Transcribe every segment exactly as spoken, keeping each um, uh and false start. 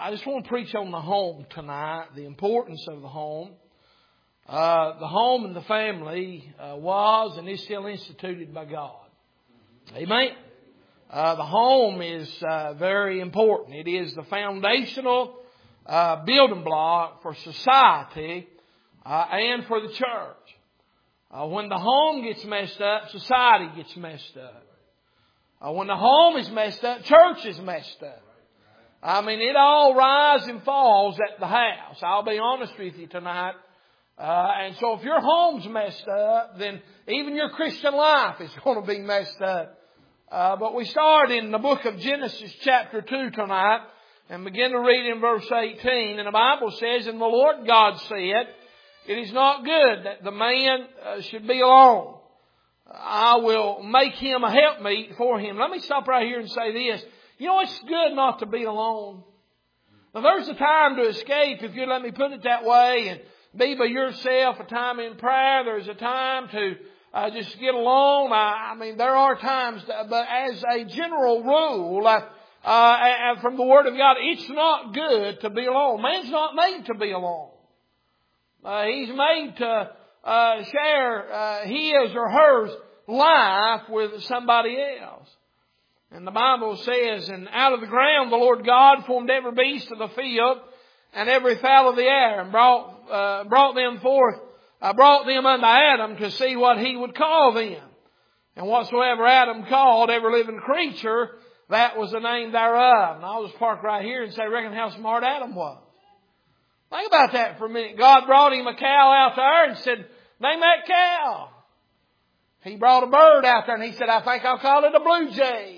I just want to preach on the home tonight, the importance of the home. Uh, the home and the family uh, was and is still instituted by God. Amen. Uh, the home is uh, very important. It is the foundational uh, building block for society uh, and for the church. Uh, when the home gets messed up, society gets messed up. Uh, when the home is messed up, church is messed up. I mean, it all rises and falls at the house. I'll be honest with you tonight. Uh, and so if your home's messed up, then even your Christian life is going to be messed up. Uh, but we start in the book of Genesis chapter two tonight and begin to read in verse eighteen. And the Bible says, "And the Lord God said, It is not good that the man uh, should be alone. I will make him a helpmeet for him." Let me stop right here and say this. You know, it's good not to be alone. Now, there's a time to escape, if you let me put it that way, and be by yourself, a time in prayer. There's a time to uh, just get alone. I, I mean, there are times, to, but as a general rule, uh, uh, from the Word of God, it's not good to be alone. Man's not made to be alone. Uh, he's made to uh, share uh, his or her life with somebody else. And the Bible says, "And out of the ground the Lord God formed every beast of the field and every fowl of the air, and brought uh, brought them forth, uh, brought them unto Adam to see what he would call them. And whatsoever Adam called every living creature, that was the name thereof." And I'll just park right here and say, reckon how smart Adam was. Think about that for a minute. God brought him a cow out there and said, "Name that cow." He brought a bird out there and he said, "I think I'll call it a blue jay."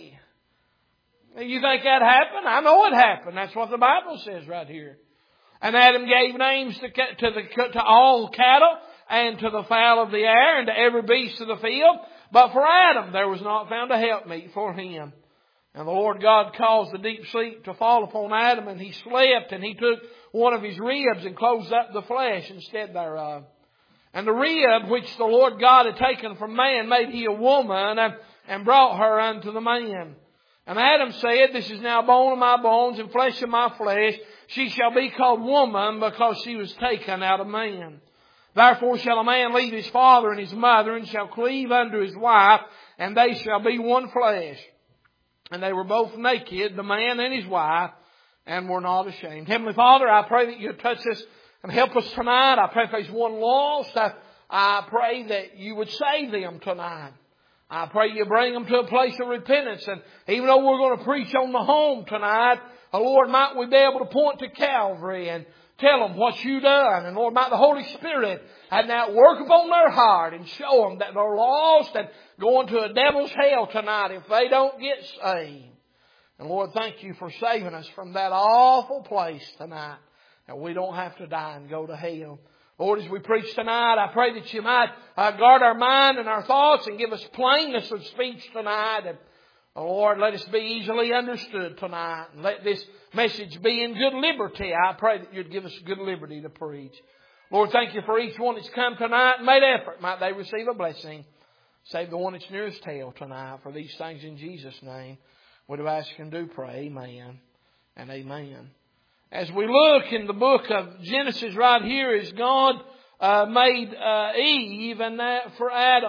You think that happened? I know it happened. That's what the Bible says right here. "And Adam gave names to, to, the, to all cattle and to the fowl of the air and to every beast of the field. But for Adam there was not found a helpmeet for him. And the Lord God caused the deep sleep to fall upon Adam, and he slept, and he took one of his ribs and closed up the flesh instead thereof. And the rib which the Lord God had taken from man made he a woman, and, and brought her unto the man. And Adam said, This is now bone of my bones and flesh of my flesh. She shall be called woman, because she was taken out of man. Therefore shall a man leave his father and his mother, and shall cleave unto his wife, and they shall be one flesh. And they were both naked, the man and his wife, and were not ashamed." Heavenly Father, I pray that you touch us and help us tonight. I pray if there's one lost, I, I pray that you would save them tonight. I pray you bring them to a place of repentance. And even though we're going to preach on the home tonight, oh Lord, might we be able to point to Calvary and tell them what you done. And Lord, might the Holy Spirit and that work upon their heart and show them that they're lost and going to a devil's hell tonight if they don't get saved. And Lord, thank you for saving us from that awful place tonight, that we don't have to die and go to hell. Lord, as we preach tonight, I pray that you might uh, guard our mind and our thoughts and give us plainness of speech tonight. And oh Lord, let us be easily understood tonight. And let this message be in good liberty. I pray that you'd give us good liberty to preach. Lord, thank you for each one that's come tonight and made effort. Might they receive a blessing. Save the one that's nearest hell tonight. For these things in Jesus' name, we do ask and do pray. Amen and amen. As we look in the book of Genesis right here, as God uh, made uh, Eve and that for Adam.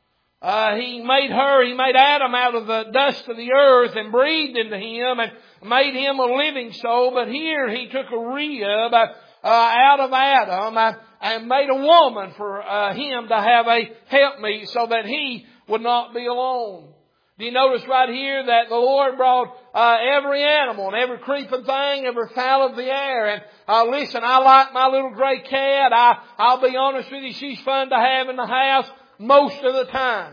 Uh, he made her, He made Adam out of the dust of the earth and breathed into him and made him a living soul. But here He took a rib uh, out of Adam uh, and made a woman for uh, him to have a helpmeet so that he would not be alone. Do you notice right here that the Lord brought uh, every animal and every creeping thing, every fowl of the air. And uh, listen, I like my little gray cat. I, I'll be honest with you, she's fun to have in the house most of the time.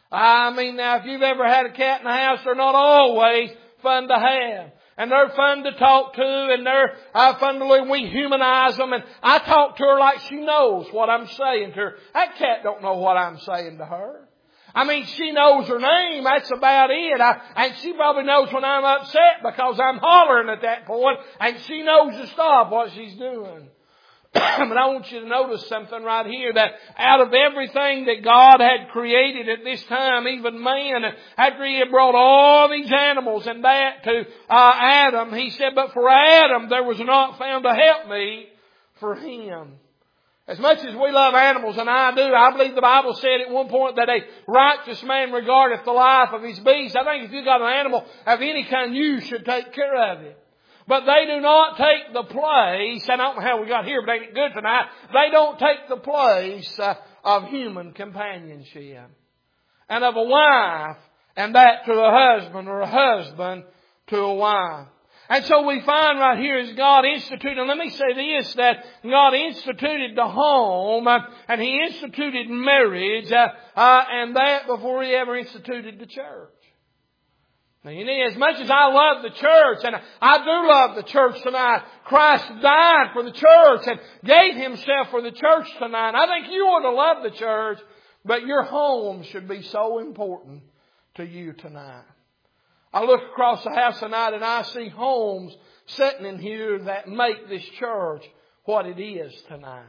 I mean, now if you've ever had a cat in the house, they're not always fun to have. And they're fun to talk to, and they're uh, fun to look. We humanize them, and I talk to her like she knows what I'm saying to her. That cat don't know what I'm saying to her. I mean, she knows her name. That's about it. I, and she probably knows when I'm upset because I'm hollering at that point, and she knows to stop what she's doing. But I want you to notice something right here, that out of everything that God had created at this time, even man, after He had brought all these animals and that to uh, Adam, He said, but for Adam there was not found a helpmeet for him. As much as we love animals, and I do, I believe the Bible said at one point that a righteous man regardeth the life of his beast. I think if you've got an animal of any kind, you should take care of it. But they do not take the place, and I don't know how we got here, but ain't it good tonight? They don't take the place uh, of human companionship. And of a wife, and that to a husband, or a husband to a wife. And so we find right here is God instituted, and let me say this, that God instituted the home, uh, and He instituted marriage, uh, uh, and that before He ever instituted the church. Now, you know, as much as I love the church, and I do love the church tonight, Christ died for the church and gave Himself for the church tonight. I think you ought to love the church, but your home should be so important to you tonight. I look across the house tonight and I see homes sitting in here that make this church what it is tonight.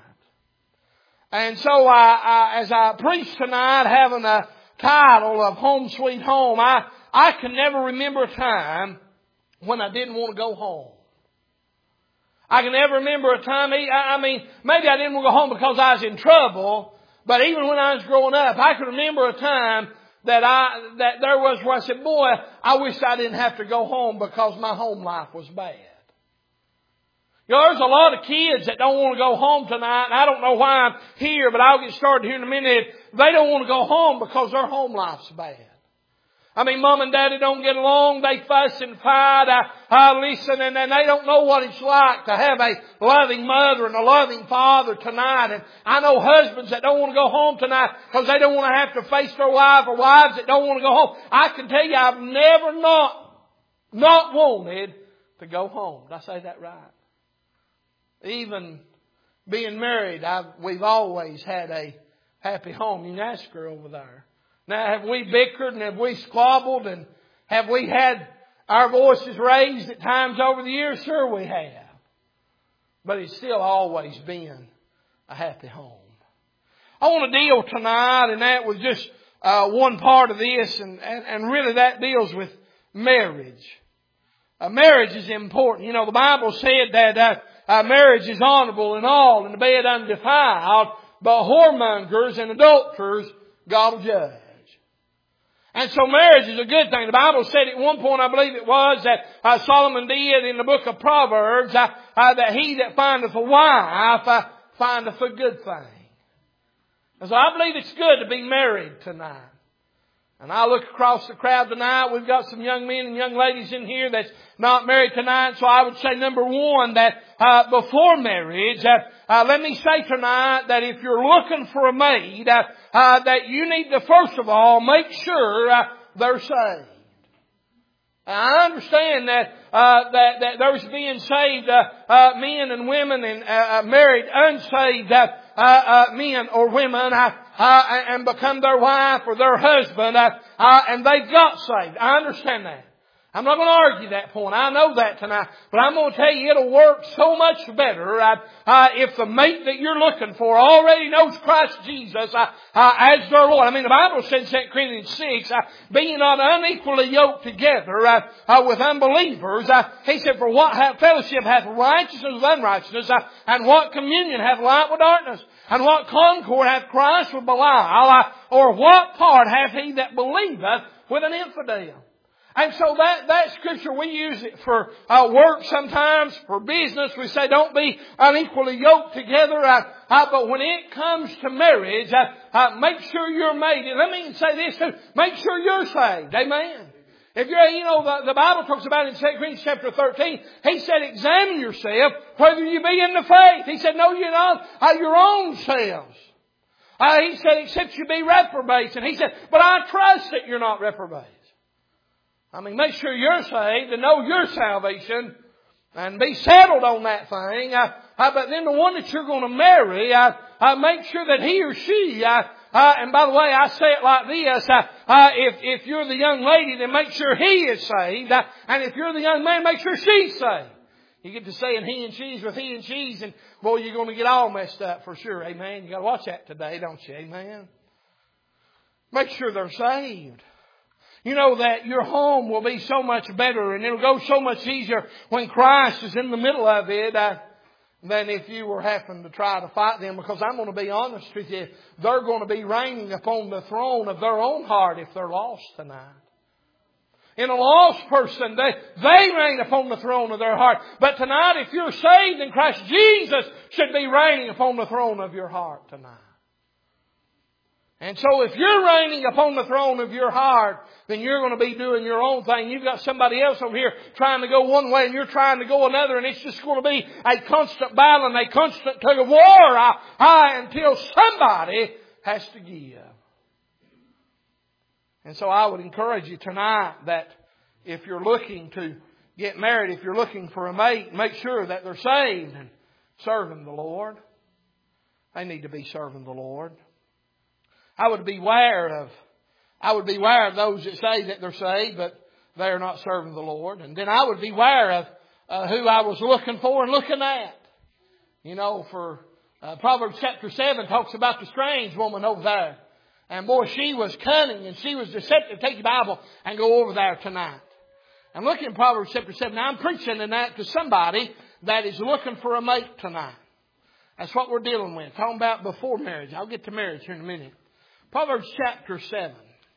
And so I, I as I preach tonight, having a title of Home Sweet Home, I I can never remember a time when I didn't want to go home. I can never remember a time, I mean, maybe I didn't want to go home because I was in trouble, but even when I was growing up, I can remember a time that I, that there was where I said, boy, I wish I didn't have to go home because my home life was bad. You know, there's a lot of kids that don't want to go home tonight, and I don't know why I'm here, but I'll get started here in a minute. They don't want to go home because their home life's bad. I mean, Mom and Daddy don't get along. They fuss and fight. I, I listen, and, and they don't know what it's like to have a loving mother and a loving father tonight. And I know husbands that don't want to go home tonight because they don't want to have to face their wife, or wives that don't want to go home. I can tell you, I've never not, not wanted to go home. Did I say that right? Even being married, I've, we've always had a happy home. You can ask her over there. Now, have we bickered and have we squabbled and have we had our voices raised at times over the years? Sure we have. But it's still always been a happy home. I want to deal tonight, and that was just uh, one part of this, and, and, and really that deals with marriage. Uh, marriage is important. You know, the Bible said that uh, uh, marriage is honorable in all, and the bed undefiled, but whoremongers and adulterers God will judge. And so marriage is a good thing. The Bible said at one point, I believe it was, that uh, Solomon did in the book of Proverbs, uh, uh, that he that findeth a wife uh, findeth a good thing. And so I believe it's good to be married tonight. And I look across the crowd tonight. We've got some young men and young ladies in here that's not married tonight. So I would say, number one, that uh, before marriage, uh, uh, let me say tonight that if you're looking for a maid, uh, uh, that you need to first of all make sure uh, they're saved. I understand that uh, that, that there's being saved uh, uh, men and women and uh, married unsaved uh, uh, uh, men or women uh, uh, and become their wife or their husband uh, uh, and they've got saved. I understand that. I'm not going to argue that point. I know that tonight. But I'm going to tell you it'll work so much better uh, uh, if the mate that you're looking for already knows Christ Jesus uh, uh, as their Lord. I mean, the Bible says in Second Corinthians six, uh, being not unequally yoked together uh, uh, with unbelievers, uh, he said, for what hath fellowship hath righteousness with unrighteousness, uh, and what communion hath light with darkness, and what concord hath Christ with Belial, uh, or what part hath he that believeth with an infidel? And so that, that scripture, we use it for uh, work sometimes, for business. We say don't be unequally yoked together. Uh, uh, but when it comes to marriage, uh, uh, make sure you're made. And let me say this too. Make sure you're saved. Amen. If you're, you know, the, the Bible talks about in Second Corinthians chapter thirteen, he said, examine yourself whether you be in the faith. He said, no, you're not, uh, your own selves. Uh, he said, except you be reprobates. And he said, but I trust that you're not reprobates. I mean, make sure you're saved and know your salvation and be settled on that thing. Uh, uh, but then the one that you're going to marry, uh, uh, make sure that he or she, uh, uh, and by the way, I say it like this, uh, uh, if, if you're the young lady, then make sure he is saved. Uh, and if you're the young man, make sure she's saved. You get to saying he and she's with he and she's, and boy, you're going to get all messed up for sure. Amen. You got to watch that today, don't you? Amen. Make sure they're saved. You know that your home will be so much better and it'll go so much easier when Christ is in the middle of it uh, than if you were having to try to fight them. Because I'm going to be honest with you, they're going to be reigning upon the throne of their own heart if they're lost tonight. In a lost person, they, they reign upon the throne of their heart. But tonight, if you're saved in Christ, Jesus should be reigning upon the throne of your heart tonight. And so if you're reigning upon the throne of your heart, then you're going to be doing your own thing. You've got somebody else over here trying to go one way and you're trying to go another, and it's just going to be a constant battle and a constant tug of war uh, uh, until somebody has to give. And so I would encourage you tonight that if you're looking to get married, if you're looking for a mate, make sure that they're saved and serving the Lord. They need to be serving the Lord. I would beware of, I would beware of those that say that they're saved, but they're not serving the Lord. And then I would beware of uh, who I was looking for and looking at. You know, for uh, Proverbs chapter seven talks about the strange woman over there. And boy, she was cunning and she was deceptive. Take your Bible and go over there tonight. And look in Proverbs chapter seven. Now I'm preaching in that to somebody that is looking for a mate tonight. That's what we're dealing with. Talking about before marriage. I'll get to marriage here in a minute. Proverbs chapter seven.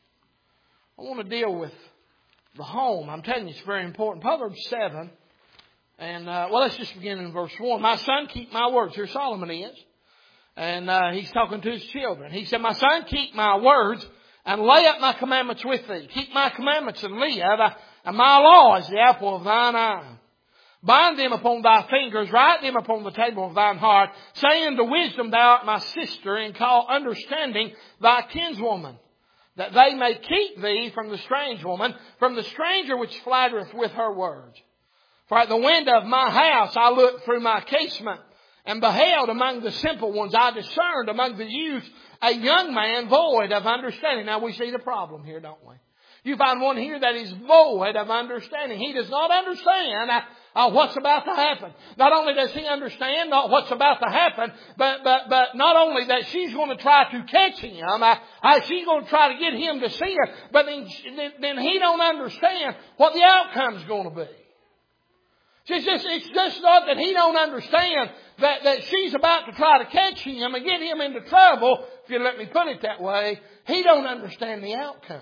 I want to deal with the home. I'm telling you, it's very important. Proverbs seven. And, uh, well, let's just begin in verse one. My son, keep my words. Here Solomon is. And uh, he's talking to his children. He said, my son, keep my words and lay up my commandments with thee. Keep my commandments and live. And my law is the apple of thine eye. Bind them upon thy fingers, write them upon the table of thine heart, saying to wisdom, thou art my sister, and call understanding thy kinswoman, that they may keep thee from the strange woman, from the stranger which flattereth with her words. For at the window of my house I looked through my casement, and beheld among the simple ones, I discerned among the youths a young man void of understanding. Now we see the problem here, don't we? You find one here that is void of understanding. He does not understand uh, uh, what's about to happen. Not only does he understand not what's about to happen, but but but not only that she's going to try to catch him, uh, uh, she's going to try to get him to see her, but then, then he don't understand what the outcome's going to be. It's just, it's just not that he don't understand that, that she's about to try to catch him and get him into trouble, if you let me put it that way. He don't understand the outcome.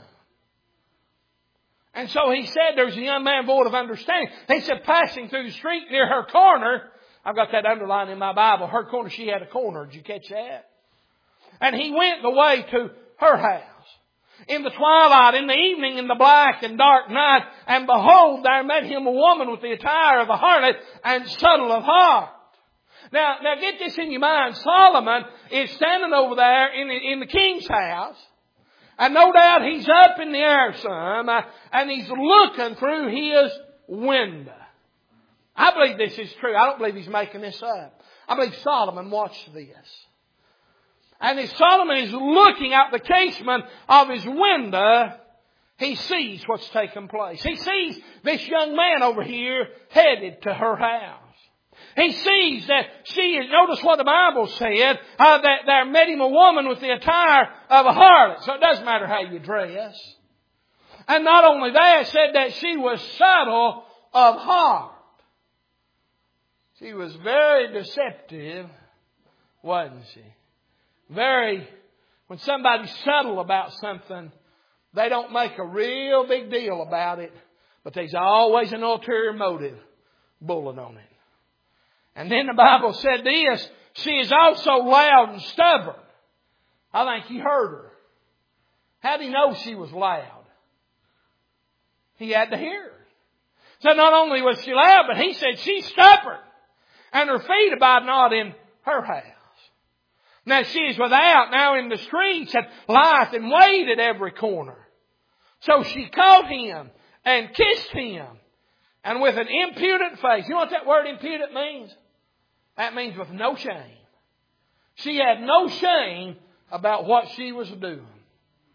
And so he said there's a young man void of understanding. He said passing through the street near her corner. I've got that underlined in my Bible. Her corner, she had a corner. Did you catch that? And he went the way to her house. In the twilight, in the evening, in the black and dark night. And behold, there met him a woman with the attire of a harlot and subtle of heart. Now, now get this in your mind. Solomon is standing over there in the, in the king's house. And no doubt he's up in the air some, uh, and he's looking through his window. I believe this is true. I don't believe he's making this up. I believe Solomon watched this. And as Solomon is looking out the casement of his window, he sees what's taking place. He sees this young man over here headed to her house. He sees that she is, notice what the Bible said, uh, that there met him a woman with the attire of a harlot. So it doesn't matter how you dress. And not only that, it said that she was subtle of heart. She was very deceptive, wasn't she? Very, when somebody's subtle about something, they don't make a real big deal about it, but there's always an ulterior motive bullet on it. And then the Bible said this, she is also loud and stubborn. I think he heard her. How did he know she was loud? He had to hear her. So not only was she loud, but he said she's stubborn. And her feet abide not in her house. Now she is without, now in the streets, and lieth and wait at every corner. So she caught him and kissed him. And with an impudent face. You know what that word impudent means? That means with no shame. She had no shame about what she was doing.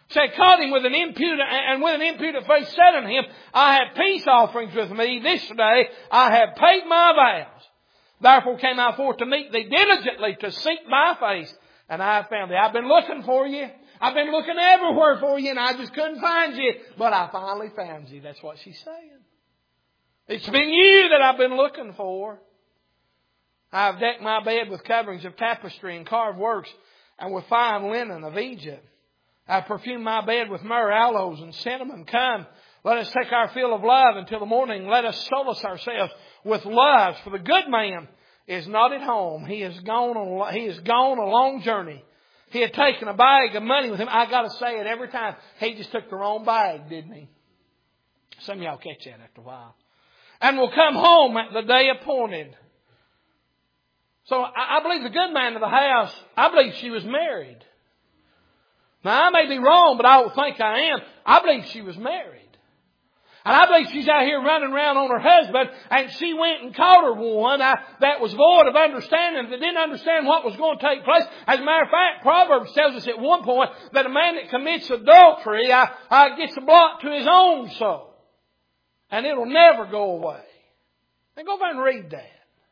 Said, caught him with an impudent, and with an impudent face said unto him, I have peace offerings with me this day. I have paid my vows. Therefore came I forth to meet thee diligently to seek thy face. And I have found thee. I've been looking for you. I've been looking everywhere for you and I just couldn't find you. But I finally found you. That's what she's saying. It's been you that I've been looking for. I have decked my bed with coverings of tapestry and carved works and with fine linen of Egypt. I perfume my bed with myrrh, aloes, and cinnamon. Come, let us take our fill of love until the morning. Let us solace ourselves with loves. For the good man is not at home. He has gone on, he has gone a long journey. He had taken a bag of money with him. I got to say it every time. He just took the wrong bag, didn't he? Some of y'all catch that after a while. And will come home at the day appointed. So I, I believe the good man of the house, I believe she was married. Now, I may be wrong, but I don't think I am. I believe she was married. And I believe she's out here running around on her husband, and she went and caught her one uh, that was void of understanding, that didn't understand what was going to take place. As a matter of fact, Proverbs tells us at one point that a man that commits adultery uh, uh, gets a blot to his own soul. And it'll never go away. Then go over and read that.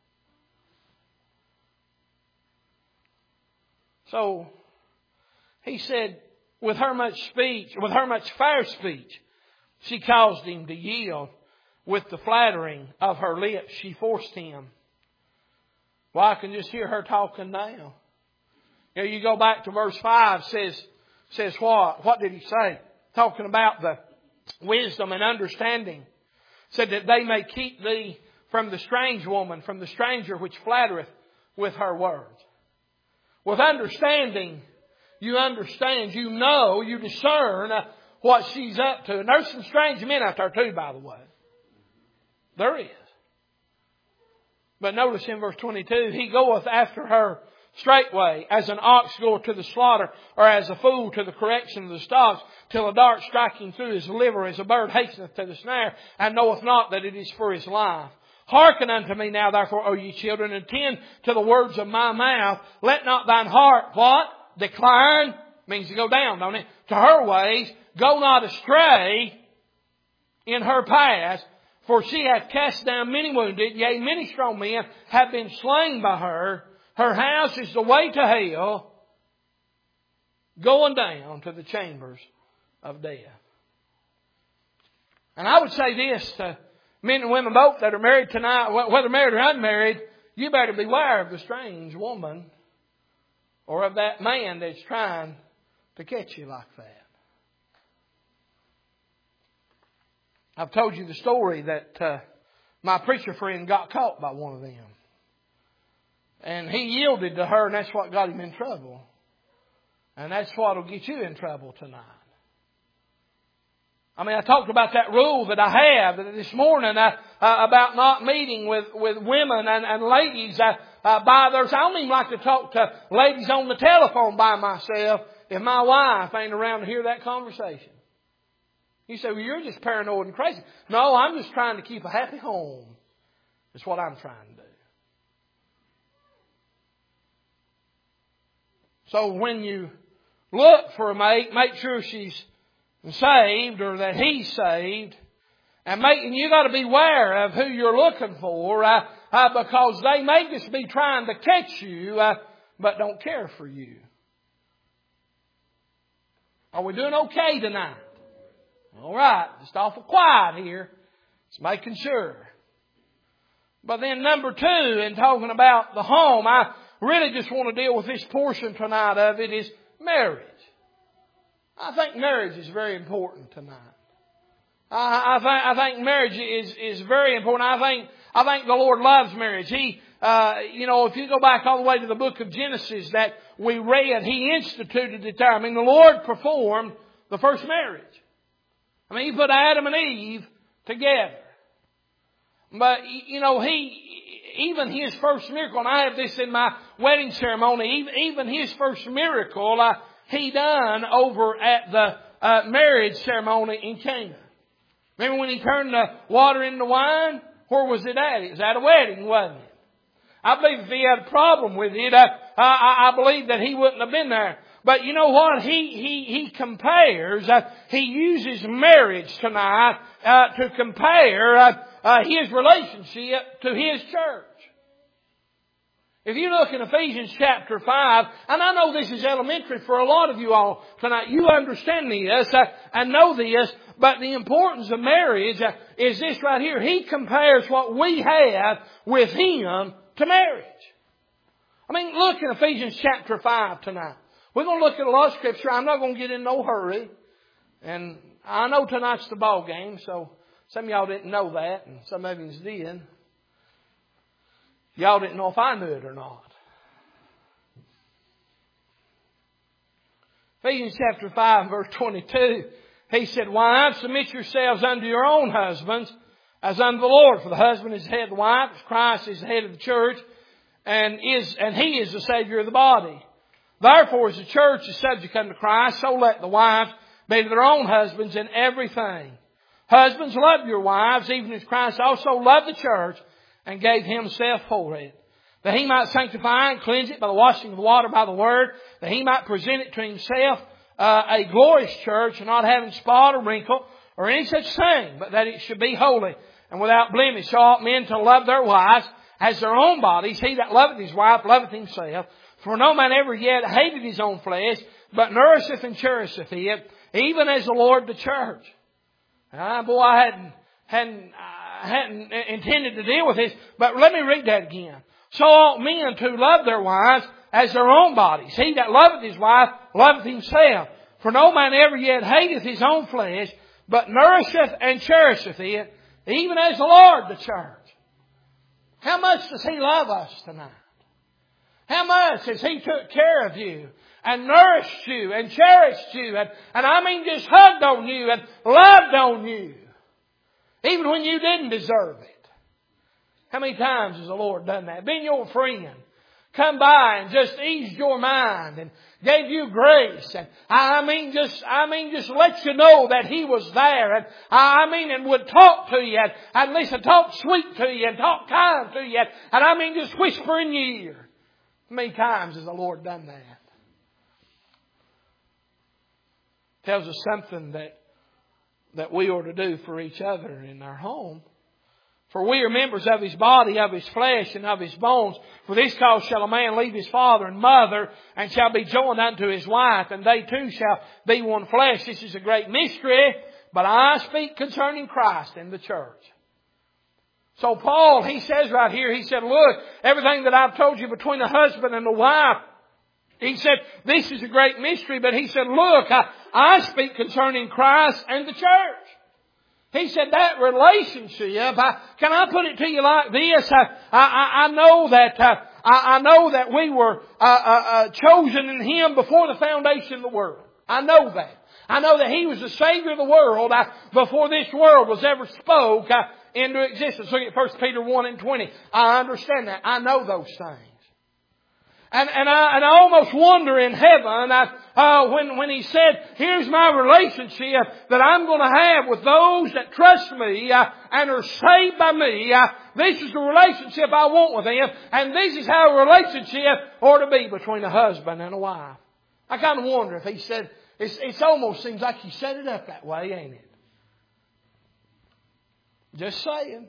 So, he said, with her much speech, with her much fair speech, she caused him to yield. With the flattering of her lips, she forced him. Well, I can just hear her talking now. You know, you go back to verse five, says, says what? What did he say? Talking about the wisdom and understanding. Said that they may keep thee from the strange woman, from the stranger which flattereth with her words. With understanding, you understand, you know, you discern what she's up to. And there's some strange men out there too, by the way. There is. But notice in verse twenty-two, he goeth after her straightway, as an ox goeth to the slaughter, or as a fool to the correction of the stocks, till a dart striking through his liver, as a bird hasteneth to the snare, and knoweth not that it is for his life. Hearken unto me now, therefore, O ye children, and attend to the words of my mouth. Let not thine heart, what? Decline. Means to go down, don't it? To her ways. Go not astray in her paths. For she hath cast down many wounded. Yea, many strong men have been slain by her. Her house is the way to hell, going down to the chambers of death. And I would say this to men and women both that are married tonight, whether married or unmarried, you better beware of the strange woman or of that man that's trying to catch you like that. I've told you the story that uh, my preacher friend got caught by one of them. And he yielded to her, and that's what got him in trouble. And that's what will get you in trouble tonight. I mean, I talked about that rule that I have this morning uh, uh, about not meeting with, with women and, and ladies uh, uh, by theirs. I don't even like to talk to ladies on the telephone by myself if my wife ain't around to hear that conversation. You say, well, you're just paranoid and crazy. No, I'm just trying to keep a happy home. That's what I'm trying to do. So when you look for a mate, make sure she's saved or that he's saved. And, make, and you got to beware of who you're looking for uh, uh, because they may just be trying to catch you uh, but don't care for you. Are we doing okay tonight? All right, just awful quiet here. Just making sure. But then number two, in talking about the home, I really just want to deal with this portion tonight of it is marriage. I think marriage is very important tonight. I, I think I think marriage is is very important. I think I think the Lord loves marriage. He, uh, you know, if you go back all the way to the book of Genesis that we read, He instituted it there. I mean, the Lord performed the first marriage. I mean, He put Adam and Eve together. But, you know, He, even His first miracle, and I have this in my wedding ceremony, even, even His first miracle, uh, He done over at the uh, marriage ceremony in Cana. Remember when He turned the water into wine? Where was it at? It was at a wedding, wasn't it? I believe if He had a problem with it, uh, I, I believe that He wouldn't have been there. But you know what? He, he, he compares, uh, he uses marriage tonight, uh, to compare, uh, uh, his relationship to his church. If you look in Ephesians chapter five, and I know this is elementary for a lot of you all tonight, you understand this uh, and know this, but the importance of marriage uh, is this right here. He compares what we have with Him to marriage. I mean, look in Ephesians chapter five tonight. We're going to look at a lot of Scripture. I'm not going to get in no hurry. And I know tonight's the ball game, so some of y'all didn't know that, and some of you did. Y'all didn't know if I knew it or not. Ephesians chapter five, verse twenty-two, he said, "Wives, submit yourselves unto your own husbands, as unto the Lord. For the husband is the head of the wife, as Christ is the head of the church, and is and He is the Savior of the body. Therefore, as the church is subject unto Christ, so let the wives be to their own husbands in everything. Husbands, love your wives, even as Christ also loved the church, and gave Himself for it, that He might sanctify and cleanse it by the washing of the water by the Word, that He might present it to Himself uh, a glorious church, not having spot or wrinkle or any such thing, but that it should be holy and without blemish. So ought men to love their wives as their own bodies. He that loveth his wife loveth himself. For no man ever yet hated his own flesh, but nourisheth and cherisheth it, even as the Lord the church." Ah, boy, I hadn't hadn't. I hadn't intended to deal with this, but let me read that again. "So ought men to love their wives as their own bodies. He that loveth his wife loveth himself. For no man ever yet hateth his own flesh, but nourisheth and cherisheth it, even as the Lord the church." How much does He love us tonight? How much has He took care of you and nourished you and cherished you and, and I mean just hugged on you and loved on you, even when you didn't deserve it? How many times has the Lord done that? Been your friend, come by and just eased your mind and gave you grace, and I mean just I mean just let you know that He was there, and I mean and would talk to you and, and listen, talk sweet to you and talk kind to you, and, and I mean just whisper in your ear. How many times has the Lord done that? Tells us something that that we are to do for each other in our home. "For we are members of His body, of His flesh, and of His bones. For this cause shall a man leave his father and mother, and shall be joined unto his wife, and they two shall be one flesh. This is a great mystery, but I speak concerning Christ and the church." So Paul, he says right here, he said, look, everything that I've told you between the husband and the wife, he said, this is a great mystery, but he said, look, I, I speak concerning Christ and the church. He said that relationship, I, can I put it to you like this? I, I, I know that uh, I, I know that we were uh, uh, uh, chosen in Him before the foundation of the world. I know that. I know that He was the Savior of the world uh, before this world was ever spoke uh, into existence. Look at First Peter one and twenty. I understand that. I know those things. And, and, I, and I almost wonder in heaven uh, uh, when, when He said, here's my relationship that I'm going to have with those that trust Me uh, and are saved by Me. Uh, this is the relationship I want with them. And this is how a relationship ought to be between a husband and a wife. I kind of wonder if He said, it's, it's almost seems like He set it up that way, ain't it? Just saying.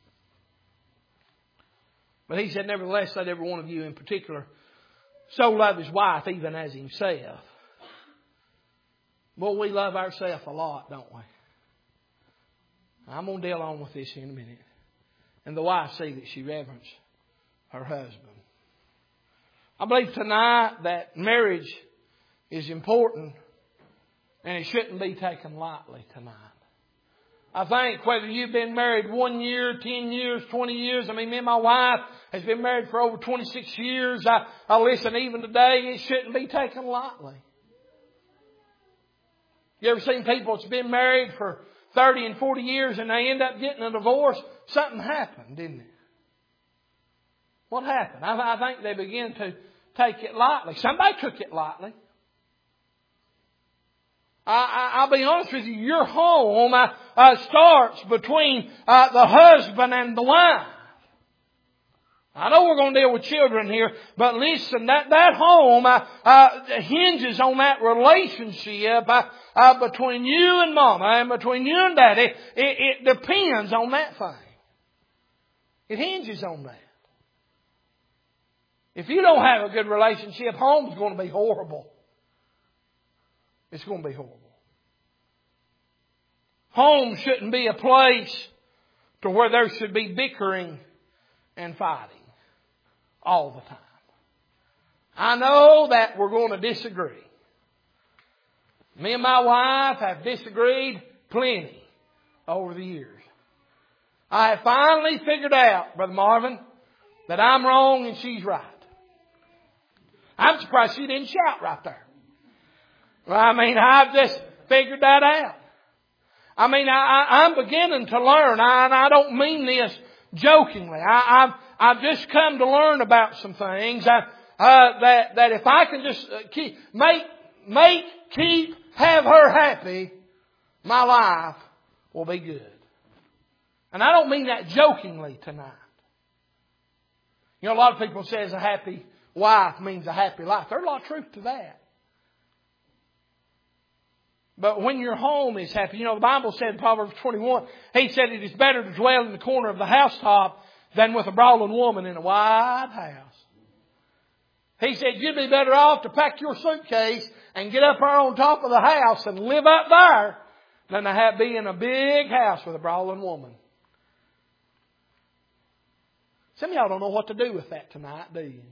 But He said, nevertheless, let every one of you in particular so love his wife even as himself. Boy, we love ourselves a lot, don't we? I'm going to deal on with this in a minute. And the wife see that she reverence her husband. I believe tonight that marriage is important and it shouldn't be taken lightly tonight. I think whether you've been married one year, ten years, twenty years. I mean, me and my wife has been married for over twenty-six years. I, I listen, even today, it shouldn't be taken lightly. You ever seen people that's been married for thirty and forty years and they end up getting a divorce? Something happened, didn't it? What happened? I, I think they began to take it lightly. Somebody took it lightly. I, I'll be honest with you, your home uh, uh, starts between uh, the husband and the wife. I know we're going to deal with children here, but listen, that, that home uh, uh, hinges on that relationship uh, uh, between you and Mama and between you and Daddy. It, it depends on that thing. It hinges on that. If you don't have a good relationship, home's going to be horrible. It's going to be horrible. Home shouldn't be a place to where there should be bickering and fighting all the time. I know that we're going to disagree. Me and my wife have disagreed plenty over the years. I have finally figured out, Brother Marvin, that I'm wrong and she's right. I'm surprised she didn't shout right there. Well, I mean, I've just figured that out. I mean, I, I, I'm beginning to learn, I, and I don't mean this jokingly. I, I've, I've just come to learn about some things I, uh, that that if I can just uh, keep make make keep have her happy, my life will be good. And I don't mean that jokingly tonight. You know, a lot of people say a happy wife means a happy life. There's a lot of truth to that. But when your home is happy, you know, the Bible said in Proverbs twenty-one, He said it is better to dwell in the corner of the housetop than with a brawling woman in a wide house. He said you'd be better off to pack your suitcase and get up there on top of the house and live up there than to have be in a big house with a brawling woman. Some of y'all don't know what to do with that tonight, do you?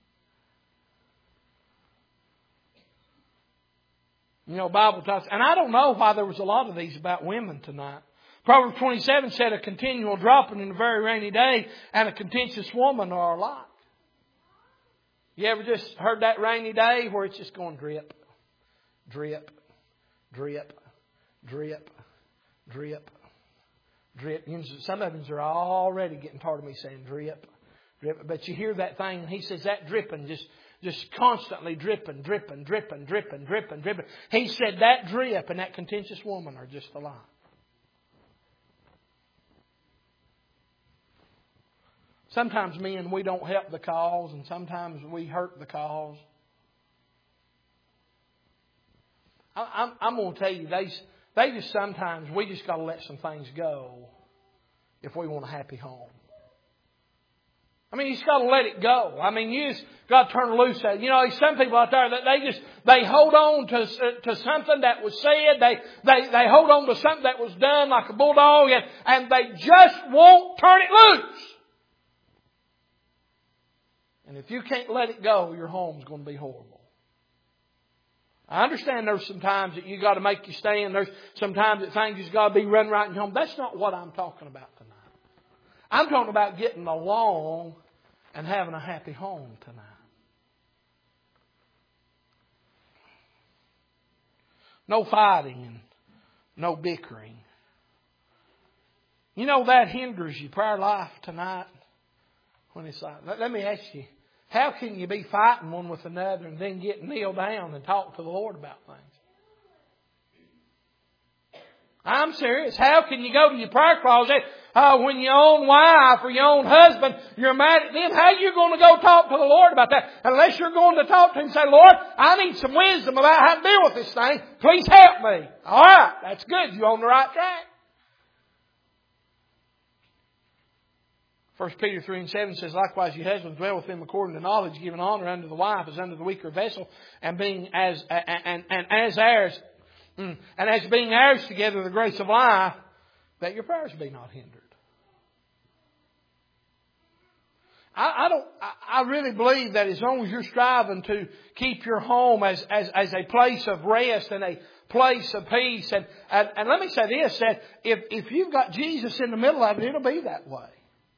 You know, Bible talks, and I don't know why there was a lot of these about women tonight. Proverbs twenty-seven said a continual dropping in a very rainy day and a contentious woman are alike. You ever just heard that rainy day where it's just going drip, drip, drip, drip, drip, drip. Some of them are already getting tired of me saying drip, drip. But you hear that thing and he says that dripping just... Just constantly dripping, dripping, dripping, dripping, dripping, dripping. He said that drip and that contentious woman are just alike. Sometimes men, we don't help the cause, and sometimes we hurt the cause. I, I'm, I'm going to tell you, they, they just sometimes, we just got to let some things go if we want a happy home. I mean, you just got to let it go. I mean, you just got to turn loose. You know, there's some people out there that they just, they hold on to to something that was said. They they they hold on to something that was done like a bulldog, and, and they just won't turn it loose. And if you can't let it go, your home's going to be horrible. I understand there's some times that you got to make you stand. There's some times that things just got to be run right in your home. That's not what I'm talking about tonight. I'm talking about getting along and having a happy home tonight. No fighting and no bickering. You know that hinders your prayer life tonight. When it's like, let, let me ask you, how can you be fighting one with another and then get kneel down and talk to the Lord about things? I'm serious. How can you go to your prayer closet uh, when your own wife or your own husband, you're mad at them? How are you going to go talk to the Lord about that? Unless you're going to talk to Him and say, Lord, I need some wisdom about how to deal with this thing. Please help me. All right, that's good. You're on the right track. First Peter three and seven says, likewise, you husbands dwell with them according to knowledge, giving honor unto the wife as unto the weaker vessel, and being as and, and, and as heirs. And as being heirs together of the grace of life, that your prayers be not hindered. I, I don't. I, I really believe that as long as you're striving to keep your home as as, as a place of rest and a place of peace, and, and and let me say this: that if if you've got Jesus in the middle of it, it'll be that way.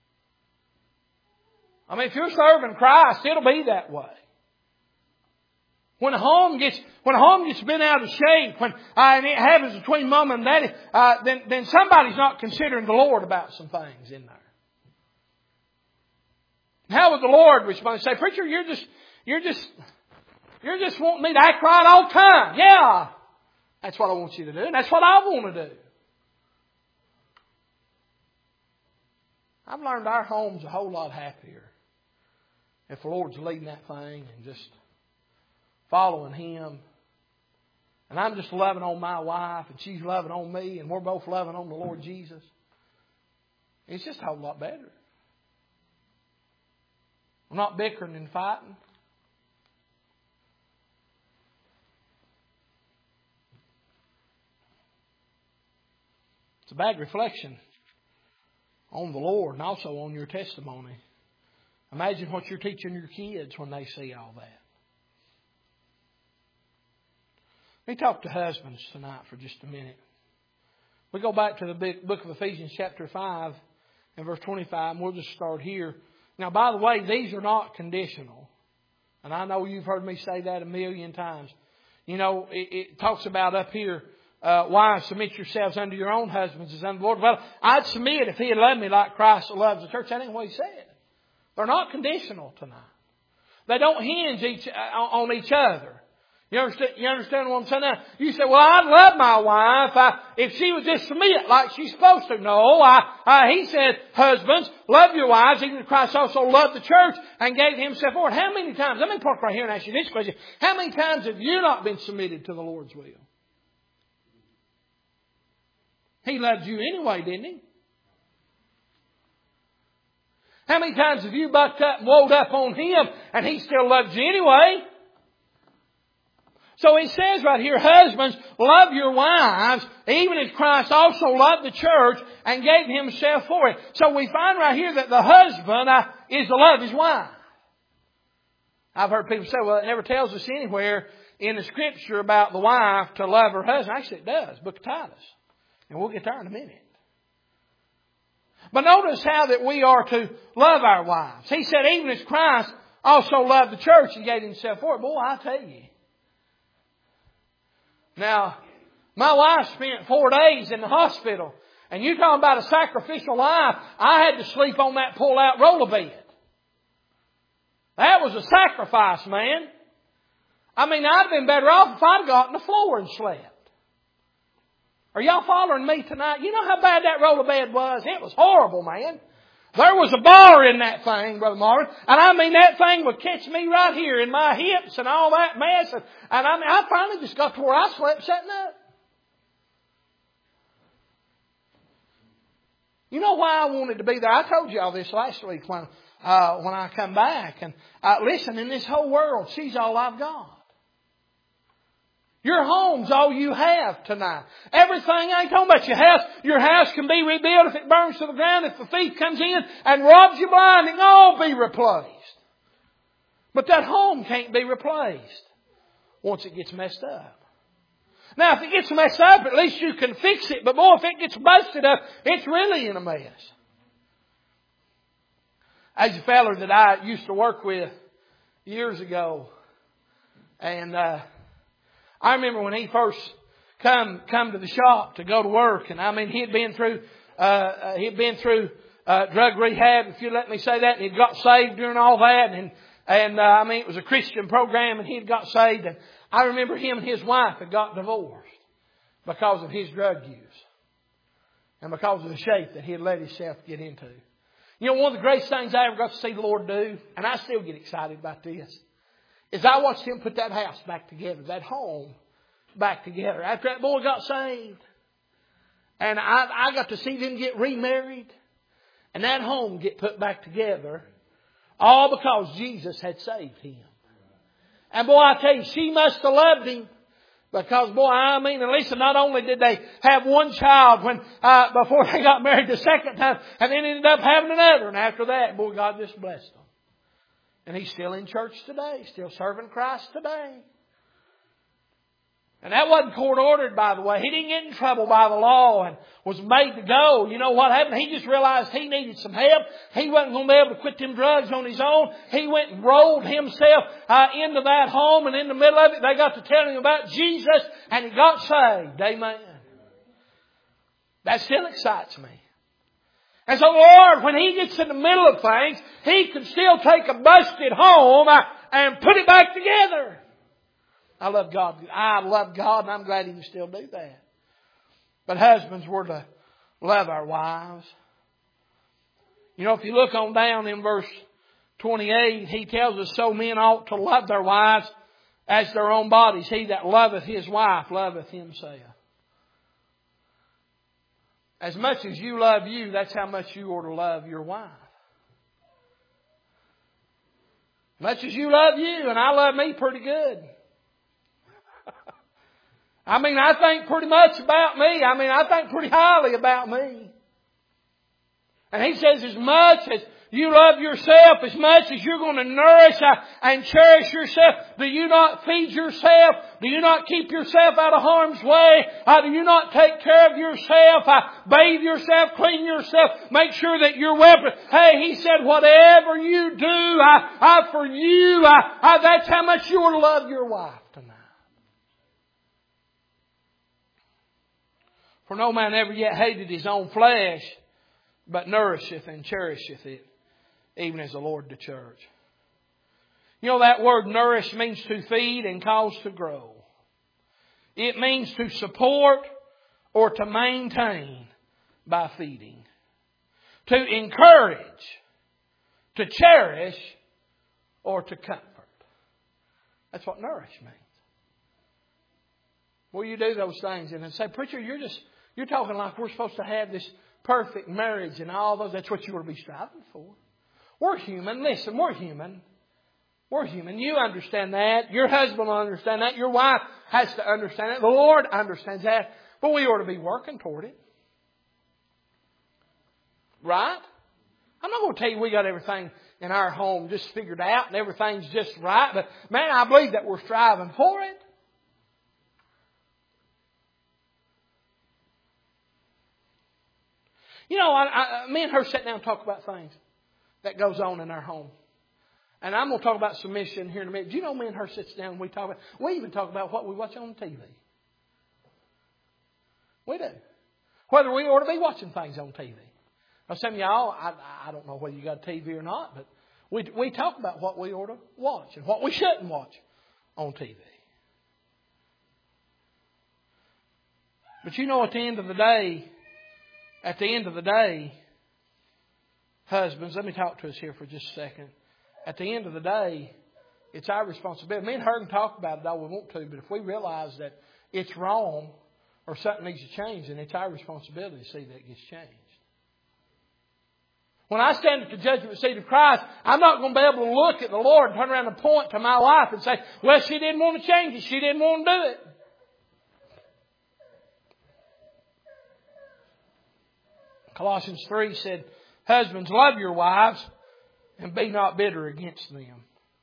I mean, if you're serving Christ, it'll be that way. When a home gets when a home gets bent out of shape, when uh, and it happens between mom and daddy, uh, then then somebody's not considering the Lord about some things in there. How would the Lord respond? Say, preacher, you're just you're just you're just wanting me to act right all the time. Yeah, that's what I want you to do, and that's what I want to do. I've learned our home's a whole lot happier if the Lord's leading that thing and just following Him, and I'm just loving on my wife and she's loving on me and we're both loving on the Lord Jesus, it's just a whole lot better. We're not bickering and fighting. It's a bad reflection on the Lord and also on your testimony. Imagine what you're teaching your kids when they see all that. Let me talk to husbands tonight for just a minute. We go back to the book of Ephesians chapter five and verse twenty-five, and we'll just start here. Now, by the way, these are not conditional. And I know you've heard me say that a million times. You know, it, it talks about up here, uh, wives, submit yourselves unto your own husbands as unto the Lord. Well, I'd submit if He had loved me like Christ loves the church. That ain't what He said. They're not conditional tonight. They don't hinge each, on each other. You understand, you understand what I'm saying now? You say, well, I'd love my wife I, if she would just submit like she's supposed to. No, I, I, He said, husbands, love your wives, even as Christ also loved the church and gave Himself for it. How many times, let me park right here and ask you this question. How many times have you not been submitted to the Lord's will? He loved you anyway, didn't He? How many times have you bucked up and woed up on Him and He still loves you anyway? So it says right here, husbands, love your wives, even as Christ also loved the church and gave Himself for it. So we find right here that the husband uh, is to love his wife. I've heard people say, well, it never tells us anywhere in the Scripture about the wife to love her husband. Actually, it does. Book of Titus. And we'll get there in a minute. But notice how that we are to love our wives. He said, even as Christ also loved the church and gave Himself for it. Boy, I tell you. Now, my wife spent four days in the hospital. And you're talking about a sacrificial life. I had to sleep on that pull-out roller bed. That was a sacrifice, man. I mean, I'd have been better off if I'd got on the floor and slept. Are y'all following me tonight? You know how bad that roller bed was? It was horrible, man. There was a bar in that thing, Brother Marvin. And I mean, that thing would catch me right here in my hips and all that mess. And, and I mean, I finally just got to where I slept sitting up. You know why I wanted to be there? I told you all this last week when, uh, when I come back. And uh, listen, in this whole world, she's all I've got. Your home's all you have tonight. Everything, I ain't talking about your house. Your house can be rebuilt if it burns to the ground. If the thief comes in and robs you blind, it can all be replaced. But that home can't be replaced once it gets messed up. Now, if it gets messed up, at least you can fix it. But boy, if it gets busted up, it's really in a mess. There's a feller that I used to work with years ago. And, uh, I remember when he first come come to the shop to go to work, and I mean he'd been through uh, he'd been through uh, drug rehab, if you let me say that, and he'd got saved during all that, and and uh, I mean it was a Christian program, and he'd got saved, and I remember him and his wife had got divorced because of his drug use and because of the shape that he had let himself get into. You know, one of the greatest things I ever got to see the Lord do, and I still get excited about this, is I watched Him put that house back together, that home back together. After that boy got saved. And I, I got to see them get remarried. And that home get put back together. All because Jesus had saved him. And boy, I tell you, she must have loved him. Because boy, I mean, and listen, not only did they have one child when uh, before they got married the second time, and then ended up having another. And after that, boy, God just blessed them. And he's still in church today. Still serving Christ today. And that wasn't court ordered, by the way. He didn't get in trouble by the law and was made to go. You know what happened? He just realized he needed some help. He wasn't going to be able to quit them drugs on his own. He went and rolled himself uh, into that home. And in the middle of it, they got to tell him about Jesus. And he got saved. Amen. That still excites me. And so, Lord, when He gets in the middle of things, He can still take a busted home and put it back together. I love God. I love God, and I'm glad He can still do that. But husbands, we're to love our wives. You know, if you look on down in verse twenty-eight, he tells us, so men ought to love their wives as their own bodies. He that loveth his wife loveth himself. As much as you love you, that's how much you ought to love your wife. Much as you love you, and I love me pretty good. I mean, I think pretty much about me. I mean, I think pretty highly about me. And he says, as much as you love yourself, as much as you're going to nourish and cherish yourself, do you not feed yourself? Do you not keep yourself out of harm's way? Uh, do you not take care of yourself? Uh, bathe yourself, clean yourself, make sure that you're well. Hey, he said, whatever you do uh, uh, for you, uh, uh, that's how much you will love your wife tonight. For no man ever yet hated his own flesh, but nourisheth and cherisheth it, even as the Lord the church. You know, that word nourish means to feed and cause to grow. It means to support or to maintain by feeding. To encourage, to cherish, or to comfort. That's what nourish means. Well, you do those things and then say, preacher, you're just, you're talking like we're supposed to have this perfect marriage and all those. That's what you ought to be striving for. We're human. Listen, we're human. We're human. You understand that. Your husband will understand that. Your wife has to understand it. The Lord understands that. But we ought to be working toward it. Right? I'm not going to tell you we got everything in our home just figured out and everything's just right. But man, I believe that we're striving for it. You know, I, I, me and her sit down and talk about things that goes on in our home. And I'm going to talk about submission here in a minute. Do you know me and her sits down and we talk about, we even talk about what we watch on T V. We do. Whether we ought to be watching things on T V. Now some of y'all, I, I don't know whether you got T V or not, but we, we talk about what we ought to watch and what we shouldn't watch on T V. But you know, at the end of the day, At the end of the day, husbands, let me talk to us here for just a second. At the end of the day, it's our responsibility. Me and her can talk about it all we want to, but if we realize that it's wrong or something needs to change, then it's our responsibility to see that it gets changed. When I stand at the judgment seat of Christ, I'm not going to be able to look at the Lord and turn around and point to my wife and say, well, she didn't want to change it. She didn't want to do it. Colossians three said, husbands, love your wives and be not bitter against them.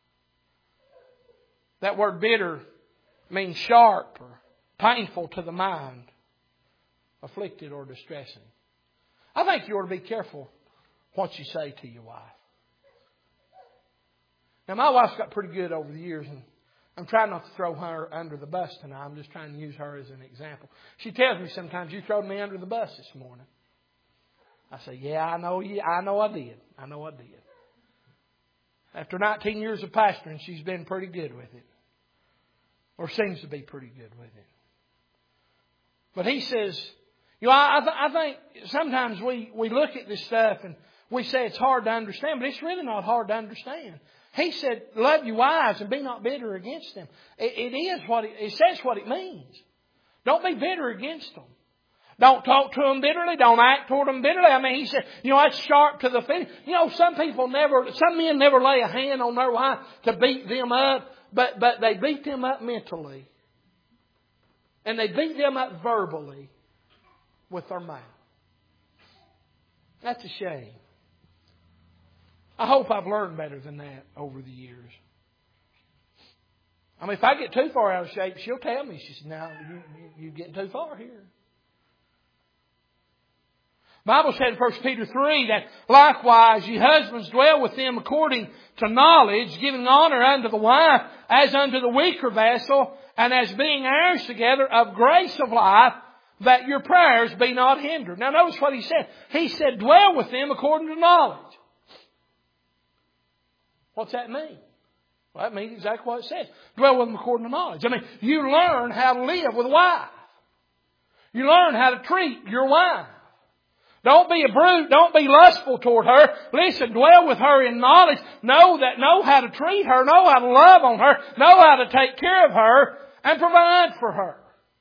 That word bitter means sharp or painful to the mind, afflicted or distressing. I think you ought to be careful what you say to your wife. Now, my wife's got pretty good over the years, and I'm trying not to throw her under the bus tonight. I'm just trying to use her as an example. She tells me sometimes, you throwed me under the bus this morning. I say, yeah, I know you. I know I did. I know I did. After nineteen years of pastoring, she's been pretty good with it. Or seems to be pretty good with it. But he says, you know, I, th- I think sometimes we, we look at this stuff and we say it's hard to understand, but it's really not hard to understand. He said, love your wives and be not bitter against them. It, it is what it, it says what it means. Don't be bitter against them. Don't talk to them bitterly. Don't act toward them bitterly. I mean, he said, you know, that's sharp to the feeling. You know, some people never, some men never lay a hand on their wife to beat them up, but, but they beat them up mentally. And they beat them up verbally with their mouth. That's a shame. I hope I've learned better than that over the years. I mean, if I get too far out of shape, she'll tell me. She says, no, you, you, you're getting too far here. The Bible said in First Peter three that likewise ye husbands dwell with them according to knowledge, giving honor unto the wife as unto the weaker vessel, and as being heirs together of grace of life, that your prayers be not hindered. Now notice what he said. He said, dwell with them according to knowledge. What's that mean? Well, that means exactly what it says. Dwell with them according to knowledge. I mean, you learn how to live with a wife. You learn how to treat your wife. Don't be a brute. Don't be lustful toward her. Listen, dwell with her in knowledge. Know that, know how to treat her. Know how to love on her. Know how to take care of her and provide for her.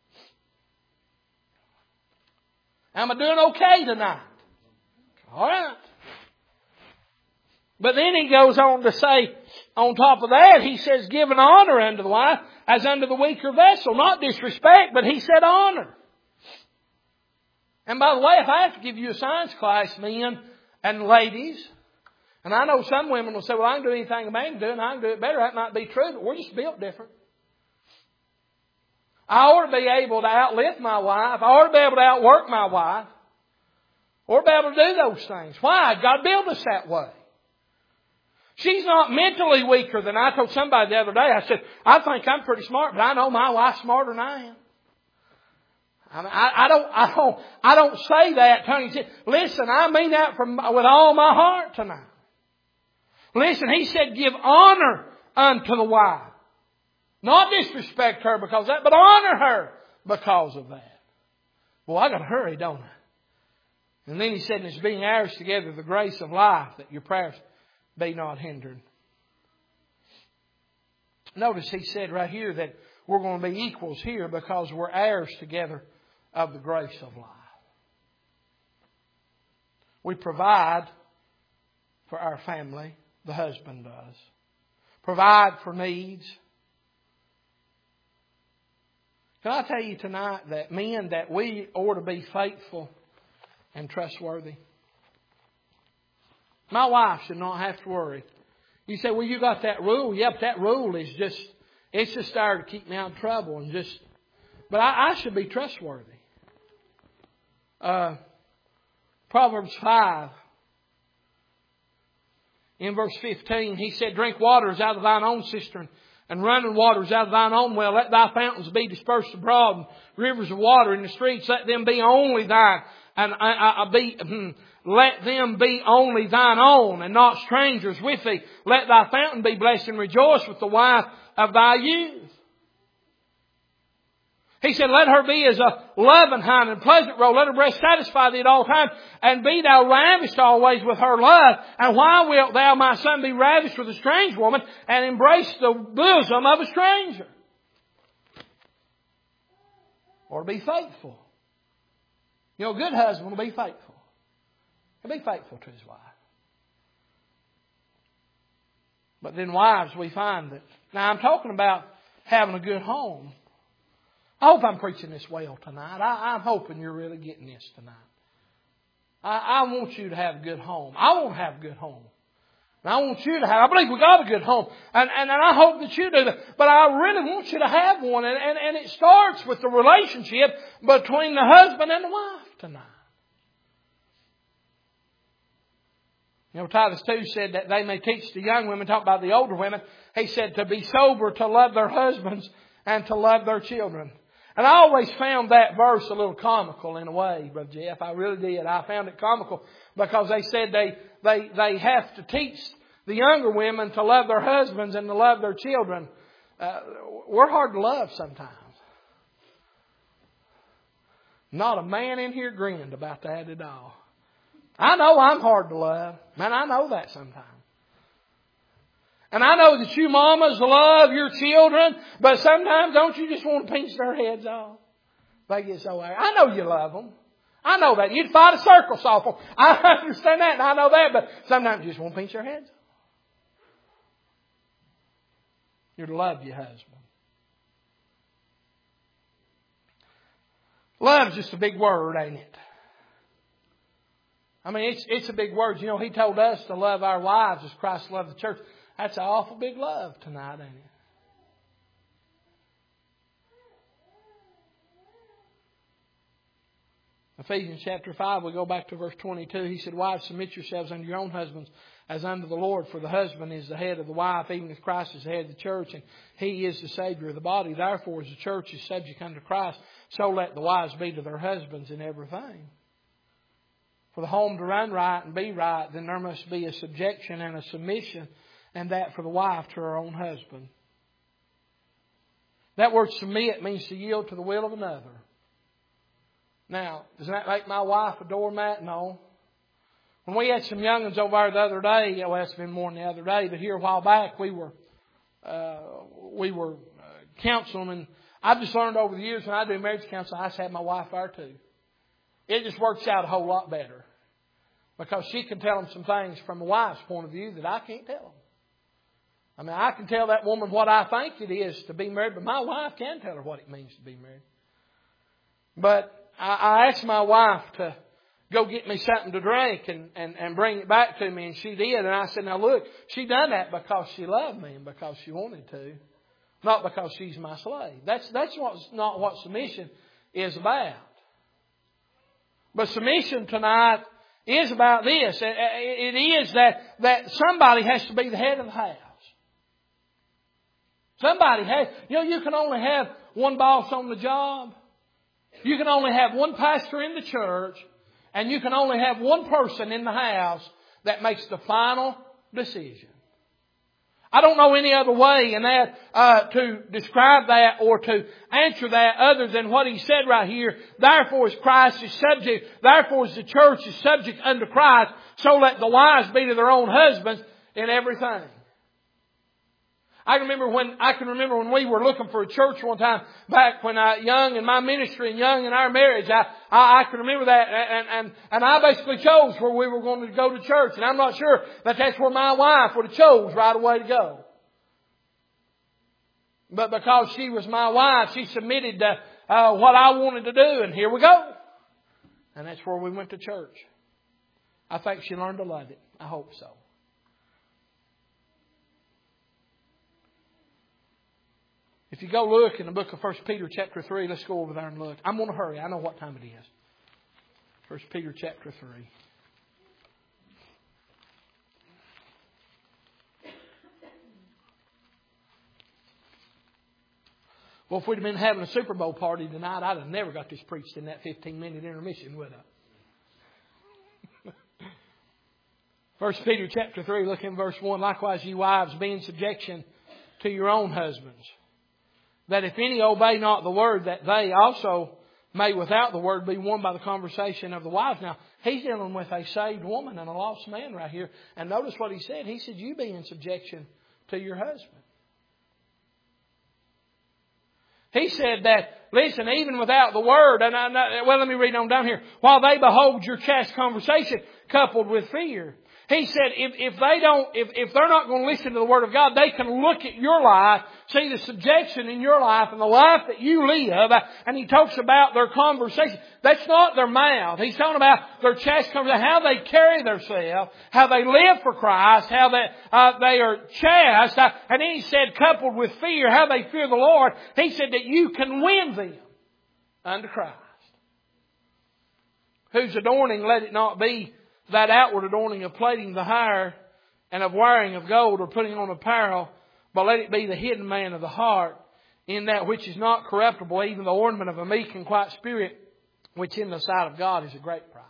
Am I doing okay tonight? All right. But then he goes on to say, on top of that, he says, give an honor unto the wife as unto the weaker vessel. Not disrespect, but he said honor. And by the way, if I have to give you a science class, men and ladies, and I know some women will say, well, I can do anything a man can do, and I can do it better. That might be true, but we're just built different. I ought to be able to outlift my wife. I ought to be able to outwork my wife. Or be able to do those things. Why? God built us that way. She's not mentally weaker than I told somebody the other day. I said, I think I'm pretty smart, but I know my wife's smarter than I am. I, mean, I, I don't, I don't, I don't say that tongue in cheek. Listen, I mean that from with all my heart tonight. Listen, he said, give honor unto the wife. Not disrespect her because of that, but honor her because of that. Well, I got to hurry, don't I? And then he said, it's being ours together the grace of life, that your prayers be not hindered. Notice he said right here that we're going to be equals here because we're heirs together of the grace of life. We provide for our family. The husband does. Provide for needs. Can I tell you tonight that men, that we ought to be faithful and trustworthy? My wife should not have to worry. You say, well, you got that rule. Yep, that rule is just, it's just there to keep me out of trouble. and just. But I, I should be trustworthy. Uh, Proverbs five, in verse fifteen, he said, drink waters out of thine own cistern, and running waters out of thine own well. Let thy fountains be dispersed abroad, and rivers of water in the streets. Let them be only thine, and I, I, I be... Let them be only thine own, and not strangers with thee. Let thy fountain be blessed, and rejoice with the wife of thy youth. He said, let her be as a loving hind and pleasant roe. Let her breast satisfy thee at all times, and be thou ravished always with her love. And why wilt thou, my son, be ravished with a strange woman, and embrace the bosom of a stranger? Or be faithful. You know, a good husband will be faithful. He'll be faithful to his wife. But then wives, we find that... Now, I'm talking about having a good home. I hope I'm preaching this well tonight. I, I'm hoping you're really getting this tonight. I, I want you to have a good home. I want to have a good home. And I want you to have... I believe we got a good home. And, and, and I hope that you do that. But I really want you to have one. And, and, and it starts with the relationship between the husband and the wife tonight. You know, Titus two said that they may teach the young women, talk about the older women. He said to be sober, to love their husbands, and to love their children. And I always found that verse a little comical in a way, Brother Jeff. I really did. I found it comical because they said they, they, they have to teach the younger women to love their husbands and to love their children. Uh, we're hard to love sometimes. Not a man in here grinned about that at all. I know I'm hard to love. Man, I know that sometimes. And I know that you mamas love your children, but sometimes don't you just want to pinch their heads off? They get so angry. I know you love them. I know that. You'd fight a circus off them. I understand that and I know that, but sometimes you just want to pinch their heads off. You're to love your husband. Love's just a big word, ain't it? I mean, it's it's a big word. You know, He told us to love our wives as Christ loved the church. That's an awful big love tonight, ain't it? Ephesians chapter five, we go back to verse twenty-two. He said, wives, submit yourselves unto your own husbands as unto the Lord. For the husband is the head of the wife, even as Christ is the head of the church, and He is the Savior of the body. Therefore, as the church is subject unto Christ, so let the wives be to their husbands in everything. For the home to run right and be right, then there must be a subjection and a submission, and that for the wife to her own husband. That word submit means to yield to the will of another. Now, does that make my wife a doormat? No. When we had some young'uns over there the other day, well, it's been more than the other day, but here a while back, we were, uh, we were uh, counseling, and I've just learned over the years when I do marriage counseling, I just have my wife there too. It just works out a whole lot better. Because she can tell them some things from a wife's point of view that I can't tell them. I mean, I can tell that woman what I think it is to be married, but my wife can tell her what it means to be married. But I, I asked my wife to go get me something to drink and, and, and bring it back to me, and she did. And I said, now look, she done that because she loved me and because she wanted to, not because she's my slave. That's, that's what's, not what submission is about. But submission tonight is about this. It is that, that somebody has to be the head of the house. Somebody has, you know, you can only have one boss on the job. You can only have one pastor in the church. And you can only have one person in the house that makes the final decision. I don't know any other way in that uh, to describe that or to answer that other than what he said right here. Therefore is Christ is subject. Therefore is the church is subject unto Christ. So let the wives be to their own husbands in everything. I remember when I can remember when we were looking for a church one time back when I young in my ministry and young in our marriage. I I, I can remember that, and and and I basically chose where we were going to go to church, and I'm not sure that that's where my wife would have chose right away to go. But because she was my wife, she submitted to uh, what I wanted to do, and here we go. And that's where we went to church. I think she learned to love it. I hope so. If you go look in the book of First Peter chapter three, let's go over there and look. I'm going to hurry. I know what time it is. First Peter chapter three. Well, if we'd have been having a Super Bowl party tonight, I'd have never got this preached in that fifteen minute intermission, would I? First Peter chapter three, look in verse one. Likewise, ye wives, be in subjection to your own husbands, that if any obey not the word, that they also may without the word be won by the conversation of the wives. Now, he's dealing with a saved woman and a lost man right here. And notice what he said. He said, you be in subjection to your husband. He said that, listen, even without the word, and I, well, let me read on down here. While they behold your chaste conversation coupled with fear. He said, if, if they don't, if, if they're not going to listen to the Word of God, they can look at your life, see the subjection in your life and the life that you live. And he talks about their conversation. That's not their mouth. He's talking about their chaste conversation, how they carry themselves, how they live for Christ, how they, uh, they are chaste. And then he said, coupled with fear, how they fear the Lord. He said that you can win them unto Christ. Whose adorning, let it not be that outward adorning of plaiting the hair and of wearing of gold or putting on apparel, but let it be the hidden man of the heart, in that which is not corruptible, even the ornament of a meek and quiet spirit, which in the sight of God is a great prize.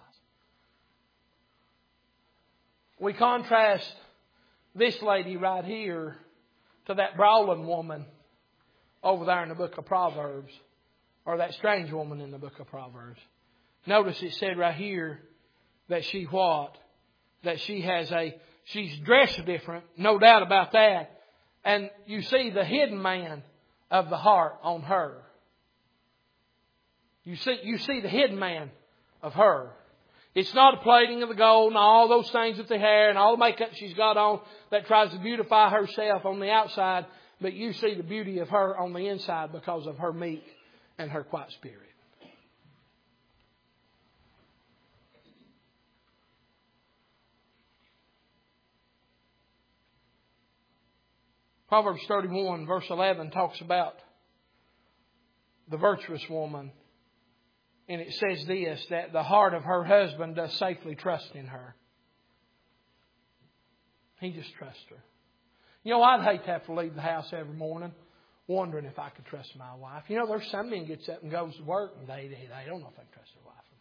We contrast this lady right here to that brawling woman over there in the book of Proverbs, or that strange woman in the book of Proverbs. Notice it said right here, that she what? That she has a, she's dressed different, no doubt about that. And you see the hidden man of the heart on her. You see, you see the hidden man of her. It's not a plating of the gold and all those things with the hair and all the makeup she's got on that tries to beautify herself on the outside. But you see the beauty of her on the inside because of her meek and her quiet spirit. Proverbs thirty-one verse eleven talks about the virtuous woman. And it says this, that the heart of her husband does safely trust in her. He just trusts her. You know, I'd hate to have to leave the house every morning wondering if I could trust my wife. You know, there's some men gets up and goes to work and they, they, they don't know if they can trust their wife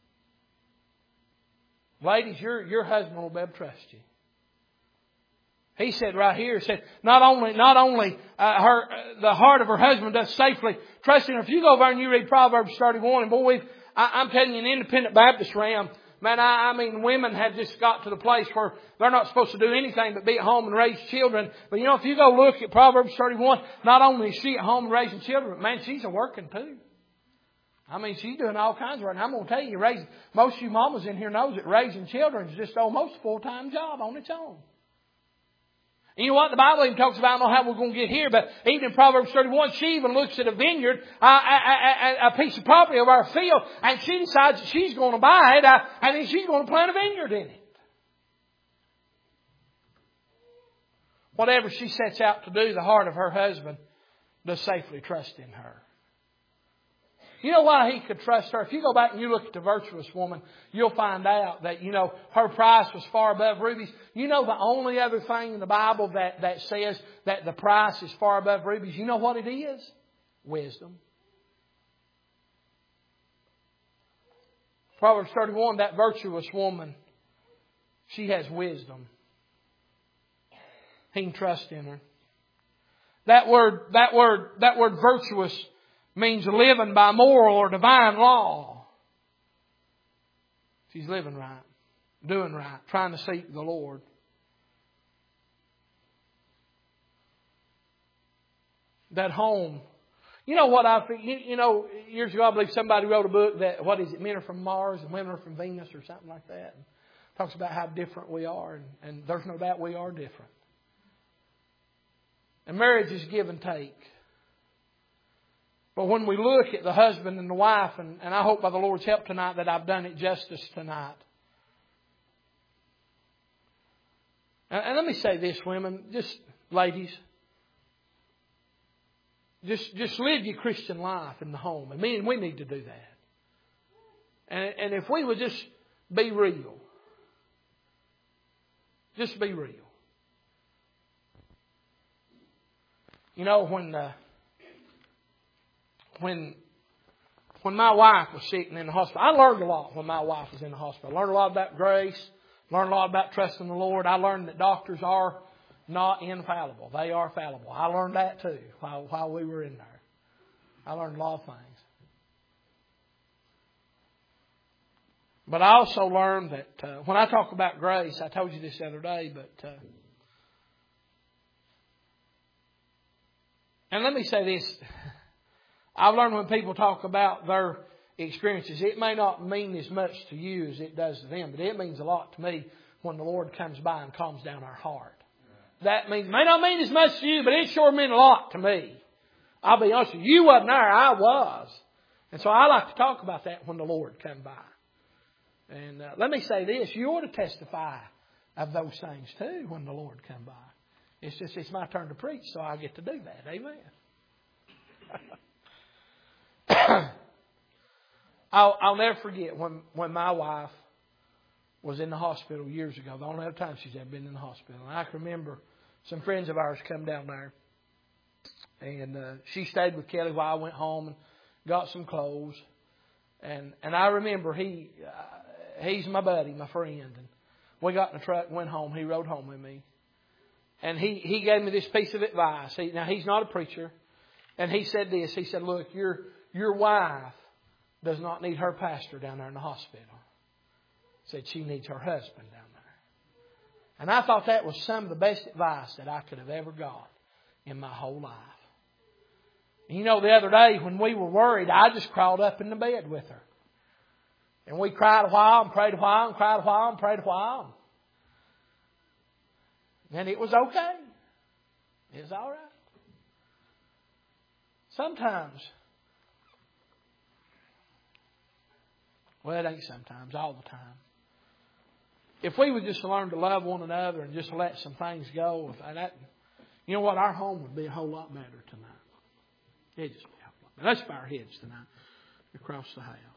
or not. Ladies, your, your husband will be able to trust you. He said right here, he said, not only, not only uh, her, uh, the heart of her husband does safely trust in her. If you go over and you read Proverbs thirty-one, and boy, we've, I, I'm telling you, in independent Baptist realm, man, I, I mean, women have just got to the place where they're not supposed to do anything but be at home and raise children. But you know, if you go look at Proverbs thirty-one, not only is she at home raising children, but man, she's a working too. I mean, she's doing all kinds of work. And I'm going to tell you, raising, most of you mamas in here knows that raising children is just almost a full-time job on its own. And you know what? The Bible even talks about, I don't know how we're going to get here, but even in Proverbs thirty-one, she even looks at a vineyard, uh, a, a, a piece of property of our field, and she decides that she's going to buy it, uh, and then she's going to plant a vineyard in it. Whatever she sets out to do, the heart of her husband does safely trust in her. You know why he could trust her? If you go back and you look at the virtuous woman, you'll find out that, you know, her price was far above rubies. You know the only other thing in the Bible that, that says that the price is far above rubies, you know what it is? Wisdom. Proverbs thirty-one, that virtuous woman, she has wisdom. He can trust in her. That word, that word, that word virtuous means living by moral or divine law. She's living right, doing right, trying to seek the Lord. That home. You know what I think? You, you know, years ago I believe somebody wrote a book that, what is it, men are from Mars and women are from Venus or something like that. And talks about how different we are, and, and there's no doubt we are different. And marriage is give and take. But when we look at the husband and the wife, and, and I hope by the Lord's help tonight that I've done it justice tonight. And, and let me say this, women, just ladies, just just live your Christian life in the home. And me and we need to do that. And, and if we would just be real, just be real. You know, when uh, when when my wife was sick and in the hospital, I learned a lot when my wife was in the hospital. I learned a lot about grace, learned a lot about trusting the Lord. I learned that doctors are not infallible. They are fallible. I learned that too while, while we were in there. I learned a lot of things. But I also learned that uh, when I talk about grace, I told you this the other day, but... Uh, And let me say this. I've learned when people talk about their experiences, it may not mean as much to you as it does to them, but it means a lot to me when the Lord comes by and calms down our heart. That means, may not mean as much to you, but it sure meant a lot to me. I'll be honest with you. You wasn't there, I was. And so I like to talk about that when the Lord comes by. And uh, let me say this. You ought to testify of those things too when the Lord comes by. It's just, it's my turn to preach, so I get to do that. Amen. I'll, I'll never forget when, when my wife was in the hospital years ago. The only other time she's ever been in the hospital. And I can remember some friends of ours come down there. And uh, she stayed with Kelly while I went home and got some clothes. And and I remember he uh, he's my buddy, my friend. And we got in the truck and went home. He rode home with me. And he, he gave me this piece of advice. He, now, he's not a preacher. And he said this. He said, look, your, your wife does not need her pastor down there in the hospital. He said she needs her husband down there. And I thought that was some of the best advice that I could have ever got in my whole life. And you know, the other day when we were worried, I just crawled up in the bed with her. And we cried a while and prayed a while and cried a while and prayed a while. And it was okay. It was all right. Sometimes, well, it ain't sometimes, all the time. If we would just learn to love one another and just let some things go, if that, you know what, our home would be a whole lot better tonight. It'd just be a whole lot better. Let's bow our heads tonight across the house.